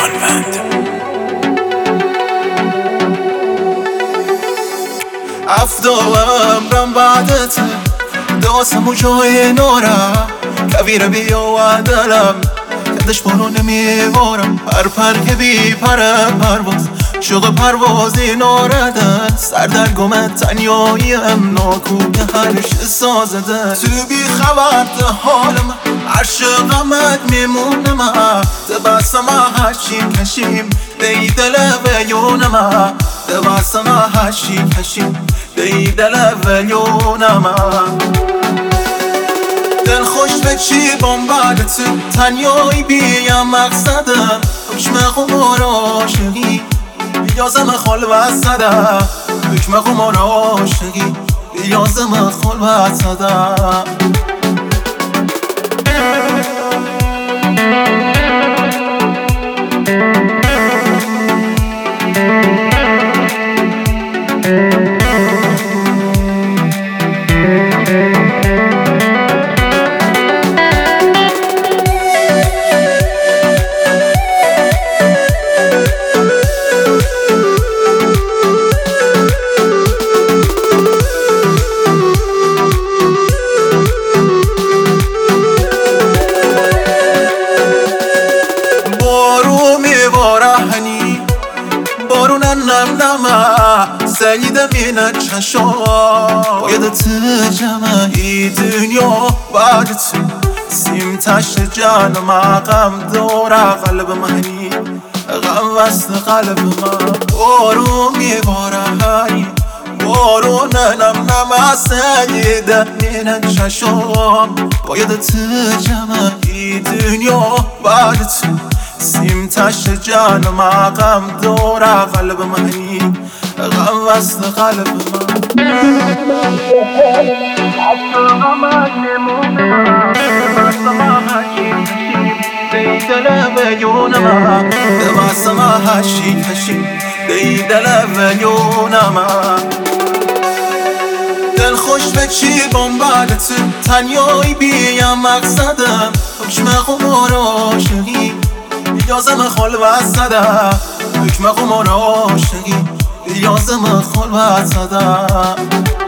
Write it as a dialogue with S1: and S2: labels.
S1: جانوند.
S2: عمرم بعدت داسم و جای نورم کویر بیا و دلم کدش برو نمیبارم پر که بی پرواز شوق پروازی نارده سر در گمت تنیاییم ناکوی هرش سازده تو بی خبر ده حالم عشقمت میمونم دبستم هرچی کشیم دی دل ویونم دبستم هرچی کشیم دی دل ویونم دل خوش به چی بامبرت تنیایی بیم مقصدم حکم قمار عاشقی بیازم خلوت زدم حکم قمار عاشقی بیازم خلوت زدم سیدم اینه چشم باید تجمعی دنیا بعدت سیم تشت جانم غم دور قلب منی غم وسط قلب من بارو میباره بارو نم سیدم اینه چشم باید تجمعی دنیا بعدت سیم تشت جانم غم دور قلب منی غم وسط قلب من عشقمت میمونم دبستم هرچی کشیم دی دل ویونم دبستم هرچی کشیم دی دل ویونم دل خوش به چی بامبرت تنیایی بیم مقصدم حکم قمار عاشقی بیازم خلوت زدم حکم قمار عاشقی بیازم خلوت زدم